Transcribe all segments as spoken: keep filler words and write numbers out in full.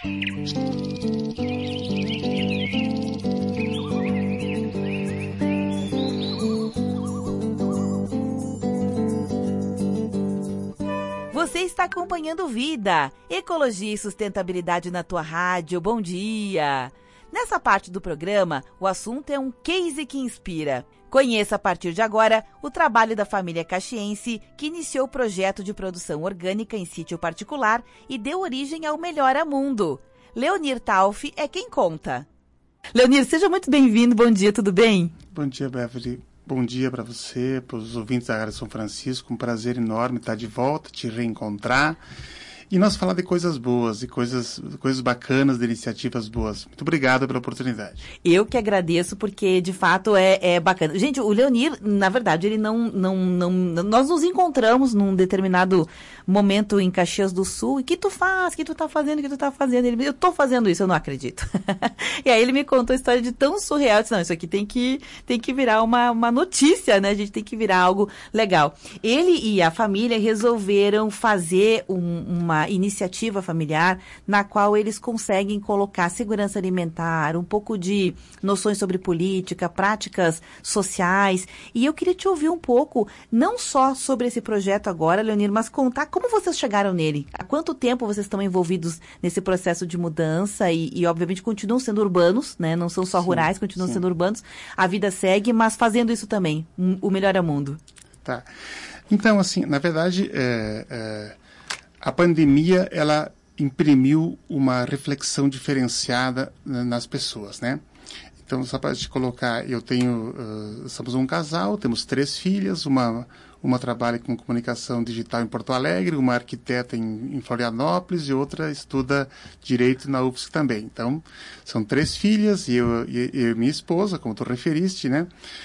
Você está acompanhando Vida, Ecologia e Sustentabilidade na tua rádio. Bom dia! Nessa parte do programa, o assunto é um case que inspira. Conheça a partir de agora o trabalho da família caxiense que iniciou o projeto de produção orgânica em sítio particular e deu origem ao Melhora Mundo. Leonir Tauf é quem conta. Leonir, seja muito bem-vindo. Bom dia, tudo bem? Bom dia, Beverly. Bom dia para você, para os ouvintes da Rádio São Francisco. Um prazer enorme estar de volta, te reencontrar. E nós falar de coisas boas, de coisas, coisas bacanas, de iniciativas boas. Muito obrigado pela oportunidade. Eu que agradeço, porque de fato é, é bacana. Gente, o Leonir, na verdade, ele não, não, não... Nós nos encontramos num determinado momento em Caxias do Sul. E o que tu faz? O que tu tá fazendo? O que tu tá fazendo? Ele, eu tô fazendo isso, eu não acredito. E aí ele me contou a história de tão surreal. Eu disse, não, isso aqui tem que, tem que virar uma, uma notícia, né? A gente tem que virar algo legal. Ele e a família resolveram fazer um, uma iniciativa familiar na qual eles conseguem colocar segurança alimentar, um pouco de noções sobre política, práticas sociais. E eu queria te ouvir um pouco, não só sobre esse projeto agora, Leonir, mas contar como vocês chegaram nele. Há quanto tempo vocês estão envolvidos nesse processo de mudança e, e obviamente, continuam sendo urbanos, né? Não são só sim, rurais, continuam sim. sendo urbanos. A vida segue, mas fazendo isso também, o Melhora Mundo. Tá. Então, assim, na verdade, é... é... a pandemia, ela imprimiu uma reflexão diferenciada nas pessoas, né? Então, só para te colocar, eu tenho, uh, somos um casal, temos três filhas, uma, uma trabalha com comunicação digital em Porto Alegre, uma arquiteta em, em Florianópolis e outra estuda Direito na U F S C também. Então, são três filhas e eu, e, eu e minha esposa, como tu referiste, né?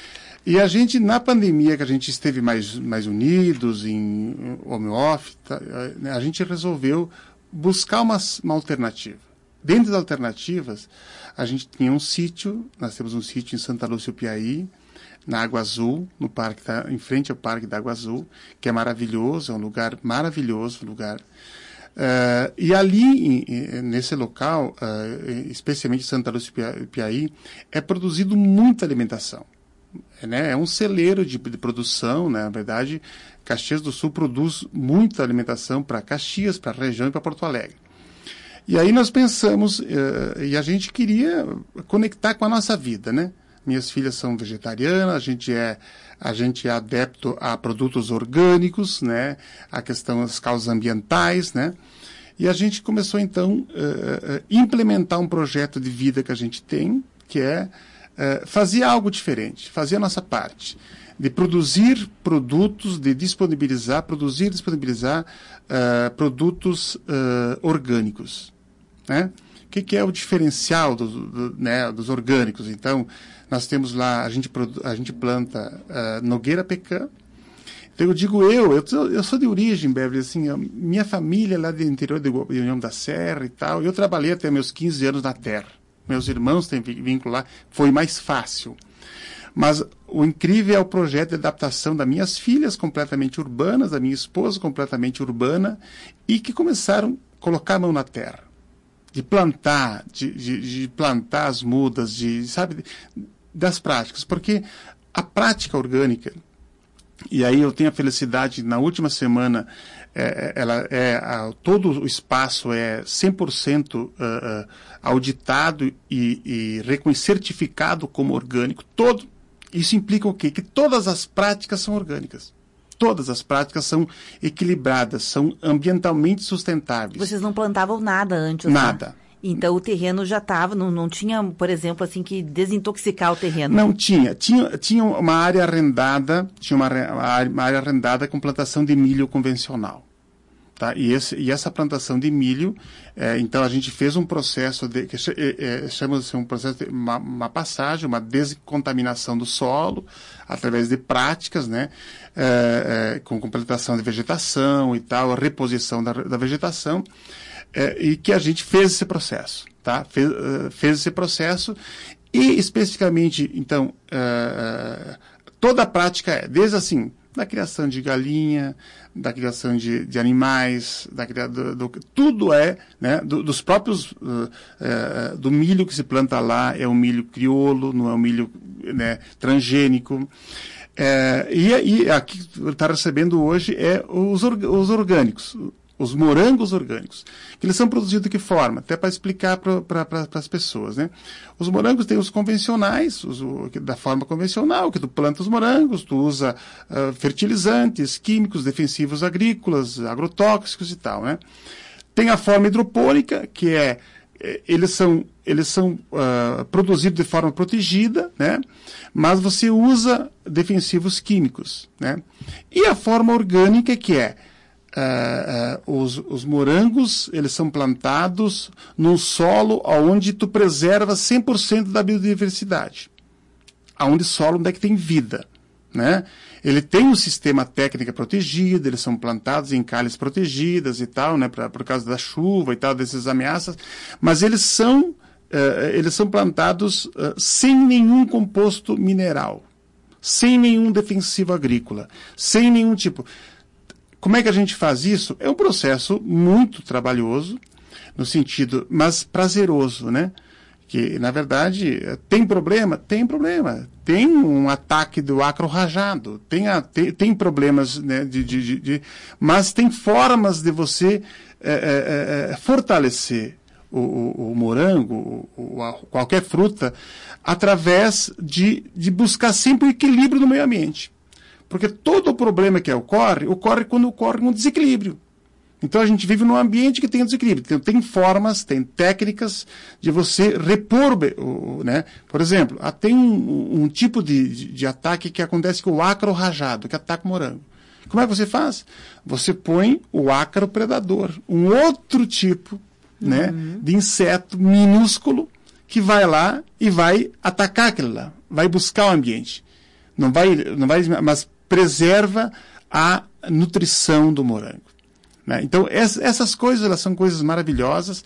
E a gente, na pandemia, que a gente esteve mais, mais unidos, em home office, a gente resolveu buscar uma, uma alternativa. Dentro das alternativas, a gente tinha um sítio, nós temos um sítio em Santa Lúcia, Piauí, na Água Azul, no parque da, em frente ao Parque da Água Azul, que é maravilhoso, é um lugar maravilhoso, um lugar... Uh, e ali, em, nesse local, uh, especialmente Santa Lúcia, Piauí, é produzido muita alimentação. É, né? É um celeiro de, de produção, né? Na verdade, Caxias do Sul produz muita alimentação para Caxias, para a região e para Porto Alegre. E aí nós pensamos, uh, e a gente queria conectar com a nossa vida, né? Minhas filhas são vegetarianas, a gente é, a gente é adepto a produtos orgânicos, né? A questão das causas ambientais, né? E a gente começou, então, uh, uh, implementar um projeto de vida que a gente tem, que é Uh, fazer algo diferente, fazer a nossa parte, de produzir produtos, de disponibilizar, produzir e disponibilizar uh, produtos uh, orgânicos, né? O que, que é o diferencial do, do, né, dos orgânicos? Então, nós temos lá, a gente, a gente planta uh, nogueira pecan. Então, eu digo eu, eu sou, eu sou de origem, Beverly, assim, a minha família é lá do interior de União da Serra e tal, eu trabalhei até meus quinze anos na terra. Meus irmãos têm vínculo lá, foi mais fácil. Mas o incrível é o projeto de adaptação das minhas filhas completamente urbanas, da minha esposa completamente urbana, e que começaram a colocar a mão na terra, de plantar, de, de, de plantar as mudas, de, sabe, das práticas. Porque a prática orgânica, e aí eu tenho a felicidade, na última semana, é, ela é, a, todo o espaço é cem por cento uh, uh, auditado e, e reconhecido, certificado como orgânico. Todo, isso implica o quê? Que todas as práticas são orgânicas. Todas as práticas são equilibradas, são ambientalmente sustentáveis. Vocês não plantavam nada antes? Nada. Né? Então o terreno já estava, não, não tinha, por exemplo, assim, que desintoxicar o terreno? Não tinha. Tinha, tinha uma área arrendada, tinha uma, uma área arrendada com plantação de milho convencional. Tá? E, esse, e essa plantação de milho, é, então a gente fez um processo, de, que é, é, chama-se um processo de uma, uma passagem, uma descontaminação do solo, através de práticas, né, é, é, com completação de vegetação e tal, a reposição da, da vegetação, é, e que a gente fez esse processo, tá? Fez, uh, fez esse processo e especificamente, então, uh, toda a prática é, desde assim, da criação de galinha, da criação de, de animais, da, do, do, tudo é, né, do, dos próprios, uh, uh, do milho que se planta lá, é um milho crioulo, não é um milho, né, transgênico. É, e, e aqui está recebendo hoje é os, os orgânicos, os morangos orgânicos. Que eles são produzidos de que forma? Até para explicar para pra, as pessoas, né? Os morangos têm os convencionais, os, o, da forma convencional, que tu planta os morangos, tu usa uh, fertilizantes, químicos, defensivos agrícolas, agrotóxicos e tal, né? Tem a forma hidropônica, que é, eles são, eles são uh, produzidos de forma protegida, né? Mas você usa defensivos químicos, né? E a forma orgânica, que é Uh, uh, os, os morangos, eles são plantados num solo onde tu preserva cem por cento da biodiversidade. Aonde solo onde é que tem vida, né? Ele tem um sistema técnica protegido, eles são plantados em calhas protegidas e tal, né? Pra, por causa da chuva e tal, dessas ameaças, mas eles são, uh, eles são plantados uh, sem nenhum composto mineral, sem nenhum defensivo agrícola, sem nenhum tipo... Como é que a gente faz isso? É um processo muito trabalhoso, no sentido, mas prazeroso, né? Que, na verdade, tem problema? Tem problema. Tem um ataque do acro rajado, tem, a, tem, tem problemas, né, de, de, de, de, mas tem formas de você é, é, fortalecer o, o, o morango, o, o, qualquer fruta, através de, de buscar sempre o equilíbrio no meio ambiente. Porque todo o problema que ocorre, ocorre quando ocorre um desequilíbrio. Então a gente vive num ambiente que tem um desequilíbrio. Então, tem formas, tem técnicas de você repor, né? Por exemplo, tem um, um tipo de, de, de ataque que acontece com o ácaro rajado, que ataca o morango. Como é que você faz? Você põe o ácaro predador, um outro tipo, uhum, né, de inseto minúsculo que vai lá e vai atacar aquele lá, vai buscar o ambiente. Não vai, não vai, mas preserva a nutrição do morango, né? Então, essa, essas coisas, elas são coisas maravilhosas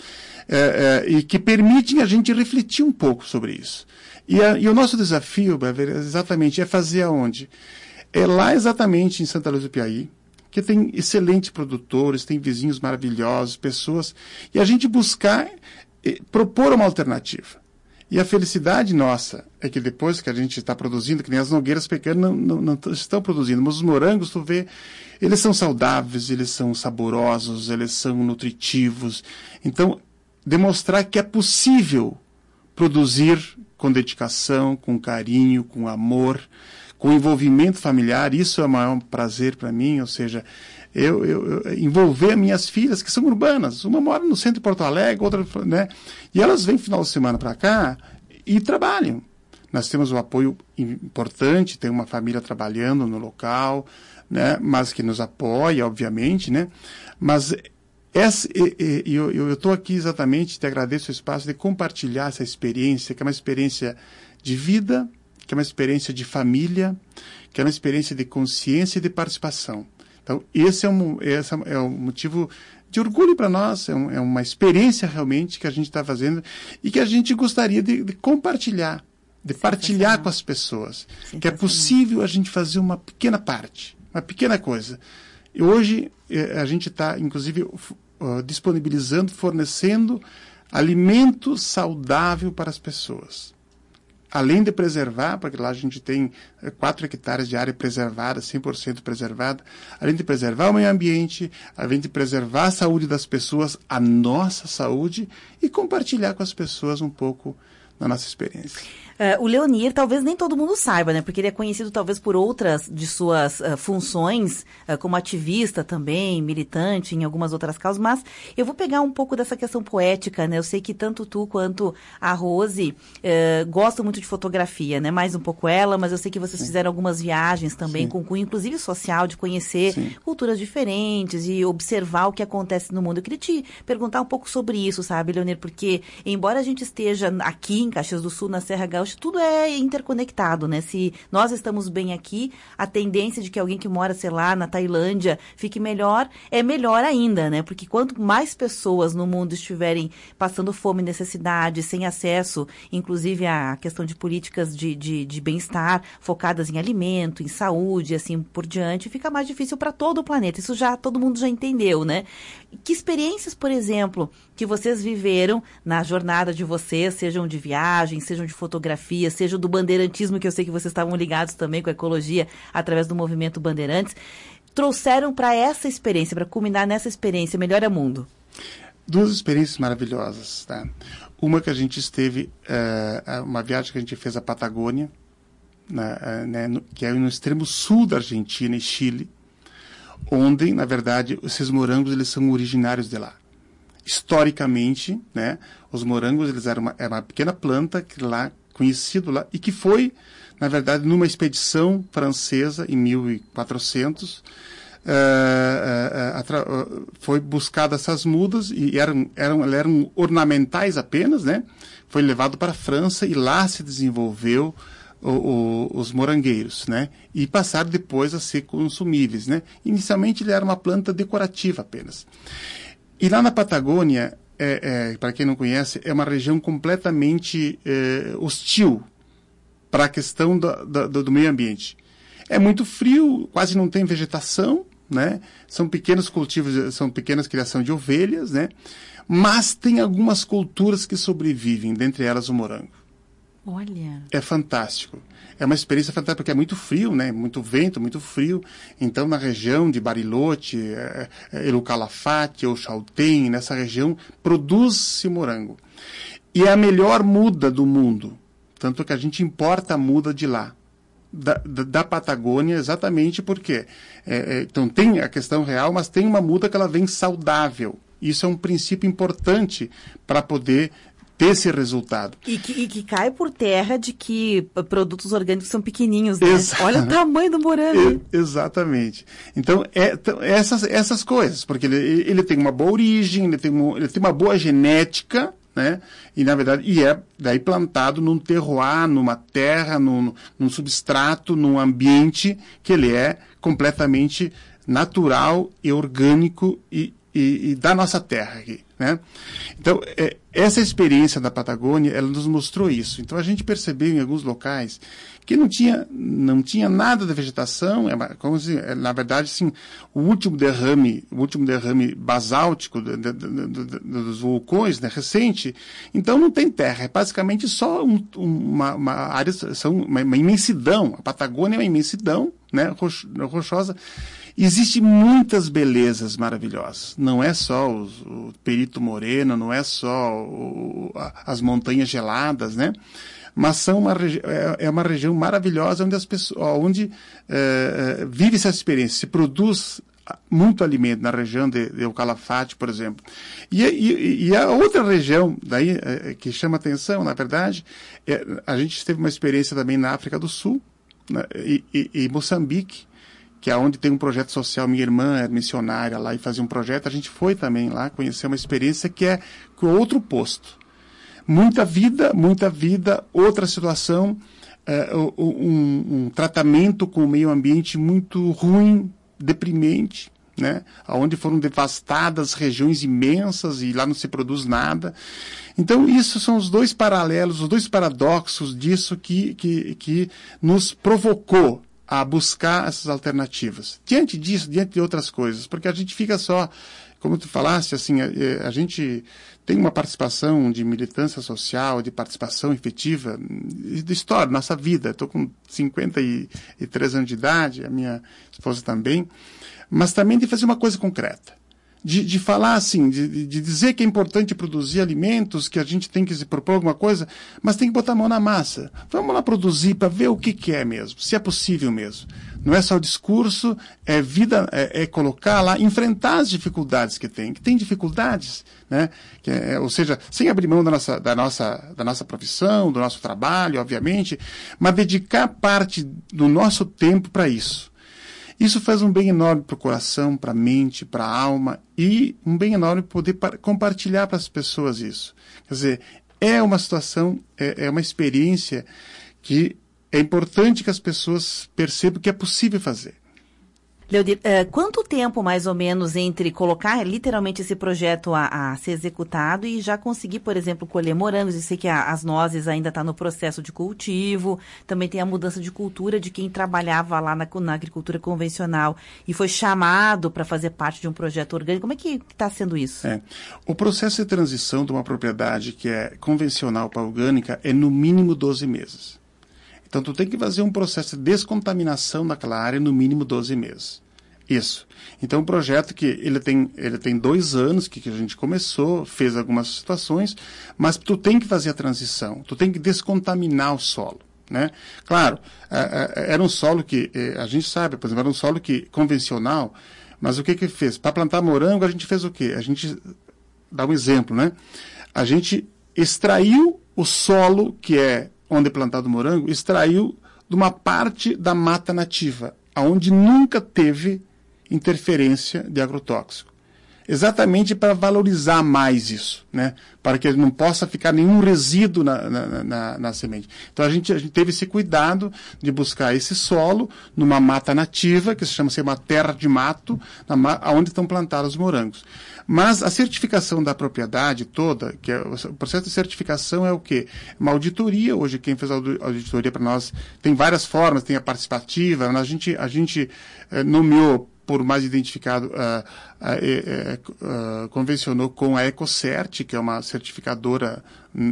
é, é, e que permitem a gente refletir um pouco sobre isso. E, a, e o nosso desafio, exatamente, é fazer aonde? É lá exatamente em Santa Luz do Piauí, que tem excelentes produtores, tem vizinhos maravilhosos, pessoas, e a gente buscar eh, propor uma alternativa. E a felicidade nossa é que depois que a gente está produzindo, que nem as nogueiras pequenas não, não, não estão produzindo, mas os morangos, tu vê, eles são saudáveis, eles são saborosos, eles são nutritivos. Então, demonstrar que é possível produzir com dedicação, com carinho, com amor, com envolvimento familiar, isso é o maior prazer para mim, ou seja, eu, eu, eu envolver minhas filhas, que são urbanas, uma mora no centro de Porto Alegre, outra, né, e elas vêm final de semana para cá e trabalham. Nós temos um apoio importante, tem uma família trabalhando no local, né, mas que nos apoia, obviamente, né, mas essa, e, e, eu estou aqui exatamente, te agradeço o espaço de compartilhar essa experiência, que é uma experiência de vida, que é uma experiência de família, que é uma experiência de consciência e de participação. Então, esse é um, esse é um motivo de orgulho para nós, é, um, é uma experiência realmente que a gente está fazendo e que a gente gostaria de, de compartilhar, de partilhar com as pessoas, que é possível a gente fazer uma pequena parte, uma pequena coisa. E hoje, a gente está, inclusive, uh, disponibilizando, fornecendo alimento saudável para as pessoas. Além de preservar, porque lá a gente tem quatro hectares de área preservada, cem por cento preservada, além de preservar o meio ambiente, além de preservar a saúde das pessoas, a nossa saúde, e compartilhar com as pessoas um pouco da nossa experiência. Uh, o Leonir, talvez nem todo mundo saiba, né? Porque ele é conhecido talvez por outras de suas uh, funções, uh, como ativista também, militante em algumas outras causas, mas eu vou pegar um pouco dessa questão poética, né? Eu sei que tanto tu quanto a Rose uh, gostam muito de fotografia, né? Mais um pouco ela, mas eu sei que vocês Sim. fizeram algumas viagens também, Sim. com cunho, inclusive social, de conhecer Sim. culturas diferentes e observar o que acontece no mundo. Eu queria te perguntar um pouco sobre isso, sabe, Leonir? Porque, embora a gente esteja aqui em Caxias do Sul, na Serra Gaúcha, tudo é interconectado, né? Se nós estamos bem aqui, a tendência de que alguém que mora, sei lá, na Tailândia fique melhor, é melhor ainda, né? Porque quanto mais pessoas no mundo estiverem passando fome, necessidade, sem acesso, inclusive a questão de políticas de, de, de bem-estar, focadas em alimento, em saúde, assim por diante, fica mais difícil para todo o planeta. Isso já todo mundo já entendeu, né? Que experiências, por exemplo, que vocês viveram na jornada de vocês, sejam de viagem, sejam de fotografia, sejam do bandeirantismo, que eu sei que vocês estavam ligados também com a ecologia através do movimento Bandeirantes, trouxeram para essa experiência, para culminar nessa experiência Melhora Mundo? Duas experiências maravilhosas, tá? Uma que a gente esteve, uh, uma viagem que a gente fez à Patagônia, na, uh, né, no, que é no extremo sul da Argentina e Chile, onde, na verdade, esses morangos eles são originários de lá. Historicamente, né, os morangos eles eram uma, era uma pequena planta que lá conhecido lá e que foi, na verdade, numa expedição francesa em mil e quatrocentos, uh, uh, uh, foi buscada essas mudas e eram, eram, eram ornamentais apenas, né? Foi levado para a França e lá se desenvolveu O, o, os morangueiros, né? E passaram depois a ser consumíveis, né? Inicialmente ele era uma planta decorativa apenas. E lá na Patagônia, é, é, para quem não conhece, é uma região completamente é, hostil para a questão do, do, do meio ambiente. É muito frio, quase não tem vegetação, né? São pequenos cultivos, são pequenas criações de ovelhas, né? Mas tem algumas culturas que sobrevivem, dentre elas o morango. Olha. É fantástico. É uma experiência fantástica, porque é muito frio, né? Muito vento, muito frio. Então, na região de Bariloche, é, é, El Calafate ou Chaltén, nessa região, produz-se morango. E é a melhor muda do mundo. Tanto que a gente importa a muda de lá, da, da, da Patagônia, exatamente porque... É, é, então, tem a questão real, mas tem uma muda que ela vem saudável. Isso é um princípio importante para poder... ter esse resultado. E que, e que cai por terra de que produtos orgânicos são pequenininhos, né? Exa- Olha o tamanho do morango. É, exatamente. Então, é, t- essas, essas coisas, porque ele, ele tem uma boa origem, ele tem, um, ele tem uma boa genética, né? E, na verdade, e é daí plantado num terroir, numa terra, num, num substrato, num ambiente que ele é completamente natural e orgânico e, e, e da nossa terra aqui, né? Então, é, essa experiência da Patagônia, ela nos mostrou isso. Então, a gente percebeu em alguns locais que não tinha, não tinha nada da vegetação, é como se, é, na verdade, assim, o último derrame, o último derrame basáltico de, de, de, de, dos vulcões, né, recente, então não tem terra, é basicamente só um, uma, uma área, são uma, uma imensidão. A Patagônia é uma imensidão, né, rocho, rochosa. Existem muitas belezas maravilhosas. Não é só os, o Perito Moreno, não é só o, a, as montanhas geladas, né? Mas são uma regi- é, é uma região maravilhosa onde, as pessoas, onde é, vive essa experiência, se produz muito alimento na região de, de El Calafate, por exemplo. E, e, e a outra região daí é, que chama atenção, na verdade, é, a gente teve uma experiência também na África do Sul, né, e, e, e Moçambique, que é onde tem um projeto social. Minha irmã é missionária lá e fazia um projeto, a gente foi também lá conhecer uma experiência que é com outro posto. Muita vida, muita vida, outra situação, é, um, um tratamento com o meio ambiente muito ruim, deprimente, né? Onde foram devastadas regiões imensas e lá não se produz nada. Então, isso são os dois paralelos, os dois paradoxos disso que, que, que nos provocou a buscar essas alternativas. Diante disso, diante de outras coisas, porque a gente fica só, como tu falaste, assim, a, a gente tem uma participação de militância social, de participação efetiva, de história, nossa vida. Estou com cinquenta e três anos de idade, a minha esposa também, mas também de fazer uma coisa concreta. De, de falar assim, de, de dizer que é importante produzir alimentos, que a gente tem que se propor alguma coisa, mas tem que botar a mão na massa. Vamos lá produzir para ver o que, que é mesmo, se é possível mesmo. Não é só o discurso, é vida, é, é colocar lá, enfrentar as dificuldades que tem, que tem dificuldades, né? Que é, ou seja, sem abrir mão da nossa, da nossa, da nossa profissão, do nosso trabalho, obviamente, mas dedicar parte do nosso tempo para isso. Isso faz um bem enorme para o coração, para a mente, para a alma, e um bem enorme poder par- compartilhar para as pessoas isso. Quer dizer, é uma situação, é, é uma experiência que é importante que as pessoas percebam que é possível fazer. Leonir, uh, quanto tempo mais ou menos entre colocar literalmente esse projeto a, a ser executado e já conseguir, por exemplo, colher morangos? Eu sei que a, as nozes ainda estão tá no processo de cultivo, também tem a mudança de cultura de quem trabalhava lá na, na agricultura convencional e foi chamado para fazer parte de um projeto orgânico. Como é que está sendo isso? É. O processo de transição de uma propriedade que é convencional para orgânica é no mínimo doze meses. Então, tu tem que fazer um processo de descontaminação daquela área no mínimo doze meses. Isso. Então, um projeto que ele tem, ele tem dois anos que, que a gente começou, fez algumas situações, mas tu tem que fazer a transição, tu tem que descontaminar o solo, né? Claro, era um solo que, a gente sabe, por exemplo, era um solo que, convencional, mas o que que fez? Para plantar morango, a gente fez o quê? A gente, dá um exemplo, né? A gente extraiu o solo que é onde é plantado o morango, extraiu de uma parte da mata nativa, onde nunca teve interferência de agrotóxico. Exatamente para valorizar mais isso, né? Para que não possa ficar nenhum resíduo na, na, na, na semente. Então a gente, a gente teve esse cuidado de buscar esse solo numa mata nativa, que se chama uma terra de mato, na, onde estão plantados os morangos. Mas a certificação da propriedade toda, que é, o processo de certificação é o quê? Uma auditoria. Hoje quem fez a auditoria para nós tem várias formas, tem a participativa, a gente, a gente eh, nomeou por mais identificado, uh, uh, uh, uh, convencionou com a EcoCert, que é uma certificadora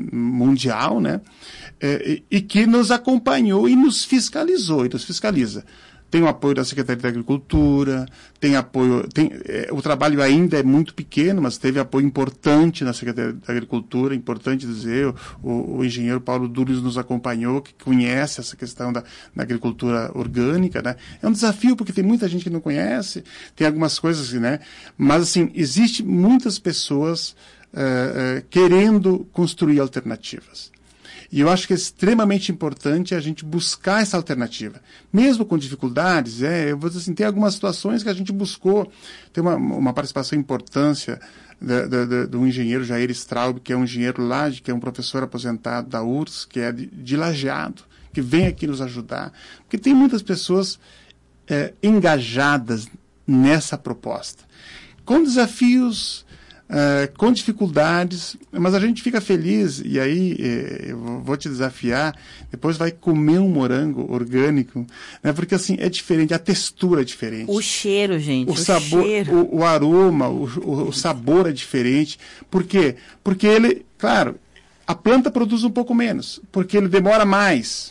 mundial, né? Uh, e, e que nos acompanhou e nos fiscalizou, e nos fiscaliza. Tem o apoio da Secretaria da Agricultura, tem apoio, tem, é, o trabalho ainda é muito pequeno, mas teve apoio importante na Secretaria da Agricultura, importante dizer, o, o engenheiro Paulo Dúrios nos acompanhou, que conhece essa questão da, da agricultura orgânica, né? É um desafio, porque tem muita gente que não conhece, tem algumas coisas, né? Mas, assim, existe muitas pessoas uh, uh, querendo construir alternativas. E eu acho que é extremamente importante a gente buscar essa alternativa. Mesmo com dificuldades, é, eu vou dizer assim, tem algumas situações que a gente buscou, tem uma, uma participação importância do engenheiro Jair Straub, que é um engenheiro lá, que é um professor aposentado da U R S S, que é de, de Lajeado, que vem aqui nos ajudar. Porque tem muitas pessoas é, engajadas nessa proposta. Com desafios... Uh, com dificuldades, mas a gente fica feliz, e aí eh, eu vou te desafiar, depois vai comer um morango orgânico, né, porque assim, é diferente, a textura é diferente. O cheiro, gente, o, o sabor, cheiro. O, o aroma, o, o, o sabor é diferente. Por quê? Porque ele, claro, a planta produz um pouco menos, porque ele demora mais.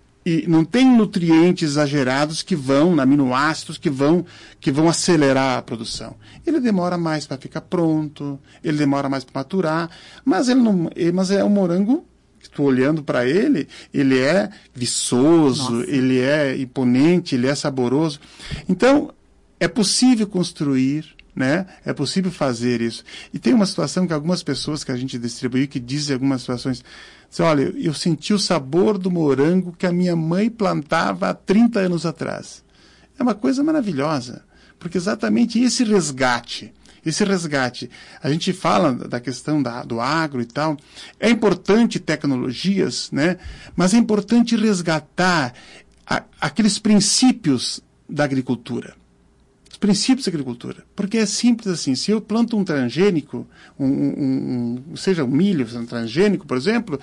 E não tem nutrientes exagerados que vão, aminoácidos que vão, que vão acelerar a produção. Ele demora mais para ficar pronto, ele demora mais para maturar, mas ele não, mas é um morango, estou olhando para ele, ele é viçoso, Nossa. Ele é imponente, ele é saboroso. Então, é possível construir, né? É possível fazer isso. E tem uma situação que algumas pessoas que a gente distribuiu, que dizem algumas situações, dizem, olha, eu senti o sabor do morango que a minha mãe plantava há trinta anos atrás. É uma coisa maravilhosa, porque exatamente esse resgate, esse resgate, a gente fala da questão da, do agro e tal, é importante tecnologias, né? Mas é importante resgatar a, aqueles princípios da agricultura. Princípios da agricultura, porque é simples assim, se eu planto um transgênico, um, um, um, seja um milho, um transgênico, por exemplo,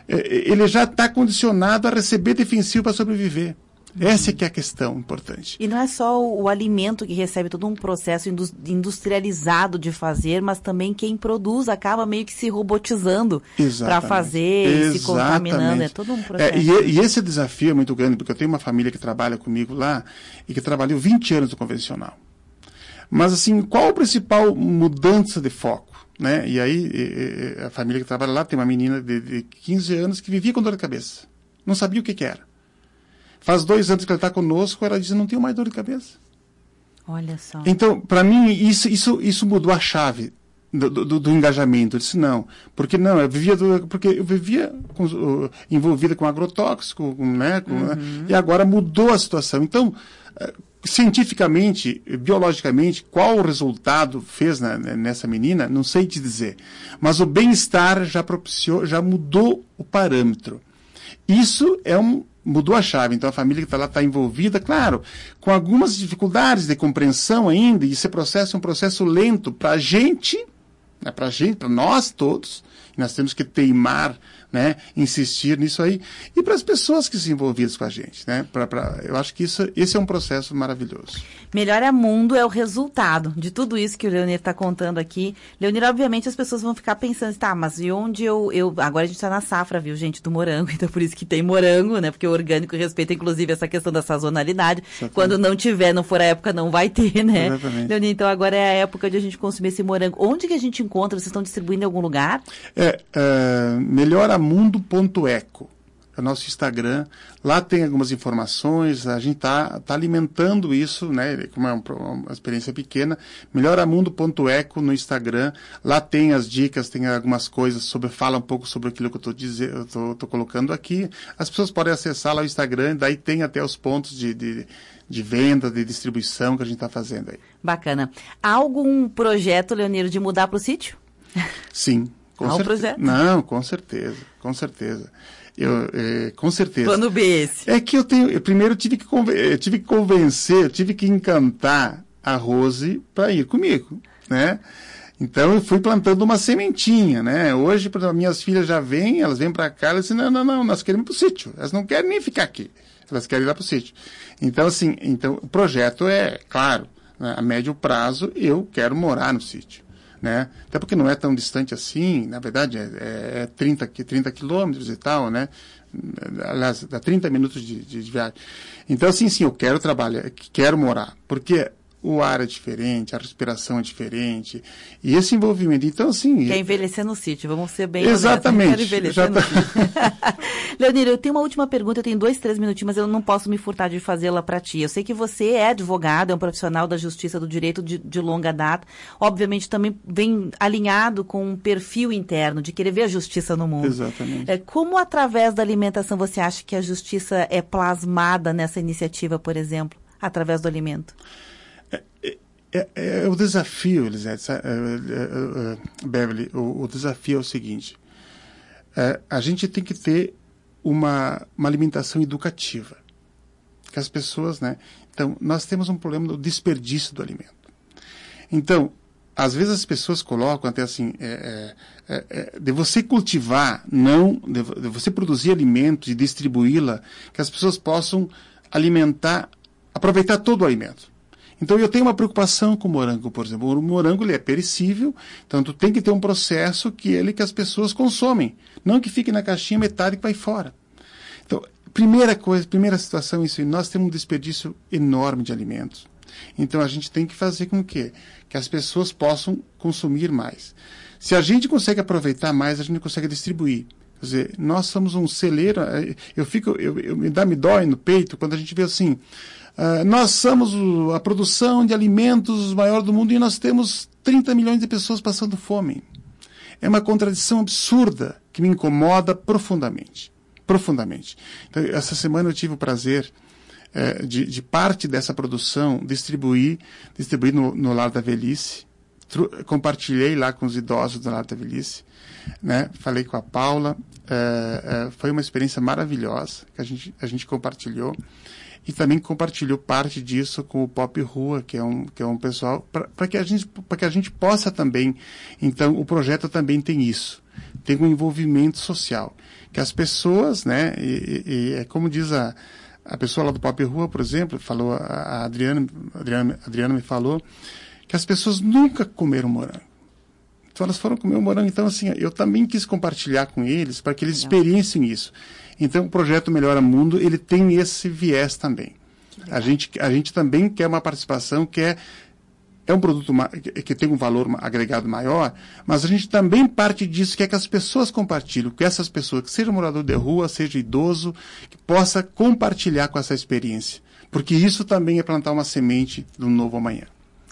ele já está condicionado a receber defensivo para sobreviver. Essa é que é a questão importante. E não é só o, o alimento que recebe todo um processo industrializado de fazer, mas também quem produz acaba meio que se robotizando para fazer, Exatamente. Se contaminando. É todo um processo. É, e, e esse desafio é muito grande, porque eu tenho uma família que trabalha comigo lá e que trabalhou vinte anos no convencional. Mas, assim, qual a principal mudança de foco? Né? E aí, e, e, a família que trabalha lá tem uma menina de, de quinze anos que vivia com dor de cabeça. Não sabia o que, que era. Faz dois anos que ela está conosco, ela diz, não tenho mais dor de cabeça. Olha só. Então, para mim, isso, isso, isso mudou a chave do, do, do engajamento. Eu disse, não, porque não, eu vivia, do, porque eu vivia com, uh, envolvida com agrotóxico, com, né, com, uhum. né, e agora mudou a situação. Então, uh, cientificamente, biologicamente, qual o resultado fez na, nessa menina, não sei te dizer. Mas o bem-estar já propiciou, já mudou o parâmetro. Isso é um, mudou a chave. Então a família que está lá está envolvida, claro, com algumas dificuldades de compreensão ainda, e esse processo é um processo lento para a gente, né, para a gente, para nós todos. Nós temos que teimar, né, insistir nisso aí, e para as pessoas que se envolvidas com a gente, né, pra, pra, eu acho que isso, esse é um processo maravilhoso. Melhora Mundo é o resultado de tudo isso que o Leonir está contando aqui. Leonir, obviamente as pessoas vão ficar pensando, tá, mas e onde eu, eu agora a gente está na safra, viu, gente, do morango, então por isso que tem morango, né, porque o orgânico respeita inclusive essa questão da sazonalidade. Exatamente. Quando não tiver, não for a época, não vai ter, né. Exatamente. Leonir, então agora é a época de a gente consumir esse morango. Onde que a gente encontra? Vocês estão distribuindo em algum lugar? É, é melhoramundo ponto eco, é o nosso Instagram. Lá tem algumas informações, a gente está tá alimentando isso, né, como é uma, uma experiência pequena. melhoramundo ponto eco no Instagram. Lá tem as dicas, tem algumas coisas sobre, fala um pouco sobre aquilo que eu estou dizendo, eu estou colocando aqui. As pessoas podem acessar lá o Instagram, daí tem até os pontos de, de, de venda, de distribuição que a gente está fazendo aí. Bacana. Há algum projeto, Leonir, de mudar para o sítio? Sim. Com Há um certeza. projeto? Não, com certeza, com certeza. Eu, é, com certeza. Plano B esse. É que eu tenho, eu primeiro tive que, eu tive que convencer, eu tive que encantar a Rose para ir comigo, né? Então eu fui plantando uma sementinha, né? Hoje, por exemplo, minhas filhas já vêm, elas vêm para cá, elas dizem, não, não, não, nós queremos ir para o sítio. Elas não querem nem ficar aqui, elas querem ir lá para o sítio. Então, assim, então, o projeto é, claro, né, a médio prazo eu quero morar no sítio. Né? Até porque não é tão distante assim, na verdade é, é trinta, trinta quilômetros e tal, né? Aliás, dá trinta minutos de, de, de viagem. Então, assim, sim, eu quero trabalhar, quero morar, porque o ar é diferente, a respiração é diferente, e esse envolvimento, então, assim... Quer envelhecer no sítio, vamos ser bem exatamente. Quero envelhecer no sítio. Leonir, eu tenho uma última pergunta, eu tenho dois, três minutinhos, mas eu não posso me furtar de fazê-la para ti. Eu sei que você é advogado, é um profissional da justiça do direito de, de longa data, obviamente também vem alinhado com um perfil interno, de querer ver a justiça no mundo. Exatamente. É, como, através da alimentação, você acha que a justiça é plasmada nessa iniciativa, por exemplo, através do alimento? É, é, é o desafio, Elisete, é, é, é, Beverly, o, o desafio é o seguinte, é, a gente tem que ter uma, uma alimentação educativa, que as pessoas, né, então, nós temos um problema do desperdício do alimento. Então, às vezes as pessoas colocam até assim, é, é, é, de você cultivar, não, de, de você produzir alimentos e distribuí-la, que as pessoas possam alimentar, aproveitar todo o alimento. Então, eu tenho uma preocupação com o morango, por exemplo. O morango ele é perecível, então tu tem que ter um processo que ele que as pessoas consomem, não que fique na caixinha metade que vai fora. Então, primeira coisa, primeira situação, isso, nós temos um desperdício enorme de alimentos. Então, a gente tem que fazer com que, que as pessoas possam consumir mais. Se a gente consegue aproveitar mais, a gente consegue distribuir. Quer dizer, nós somos um celeiro, eu fico, eu, eu, me dá, me dói no peito quando a gente vê assim, Uh, nós somos o, a produção de alimentos maior do mundo e nós temos trinta milhões de pessoas passando fome. É uma contradição absurda que me incomoda profundamente. Profundamente. Então, essa semana eu tive o prazer uh, de, de parte dessa produção distribuir, distribuir no, no Lar da Velhice. Tru, compartilhei lá com os idosos do Lar da Velhice. Né? Falei com a Paula. Uh, uh, foi uma experiência maravilhosa que a gente, a gente compartilhou. E também compartilhou parte disso com o Pop Rua, que é um, que é um pessoal, para que a gente, para que a gente possa também, então, o projeto também tem isso, tem um envolvimento social, que as pessoas, né, e, e é como diz a, a pessoa lá do Pop Rua, por exemplo, falou, a Adriana, Adriana, Adriana me falou, que as pessoas nunca comeram morango. Então, elas foram comer o morango, então, assim, eu também quis compartilhar com eles, para que eles experienciem isso. Então, o projeto Melhora Mundo, ele tem esse viés também. A gente, a gente também quer uma participação que é, é um produto ma- que tem um valor agregado maior, mas a gente também parte disso, que é que as pessoas compartilhem, que essas pessoas, que seja morador de rua, seja idoso, que possa compartilhar com essa experiência. Porque isso também é plantar uma semente de um novo amanhã.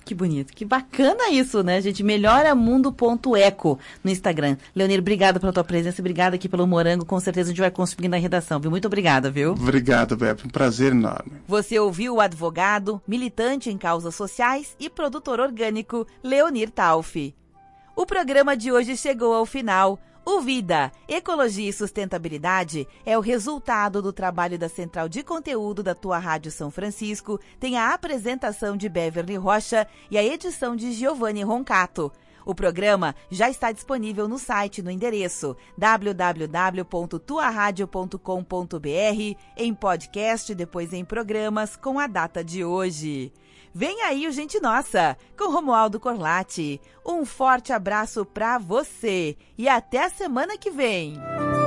Que bonito, que bacana isso, né, gente? melhoramundo ponto eco no Instagram. Leonir, obrigada pela tua presença, obrigada aqui pelo morango, com certeza a gente vai conseguir na redação, viu? Muito obrigada, viu? Obrigado, Bebe, um prazer enorme. Você ouviu o advogado, militante em causas sociais e produtor orgânico Leonir Taufi. O programa de hoje chegou ao final. O Vida, Ecologia e Sustentabilidade é o resultado do trabalho da Central de Conteúdo da tua Rádio São Francisco, tem a apresentação de Beverly Rocha e a edição de Giovanni Roncato. O programa já está disponível no site no endereço w w w ponto tua radio ponto com ponto b r, em podcast, depois em programas com a data de hoje. Vem aí o Gente Nossa, com Romualdo Corlatti. Um forte abraço pra você e até a semana que vem.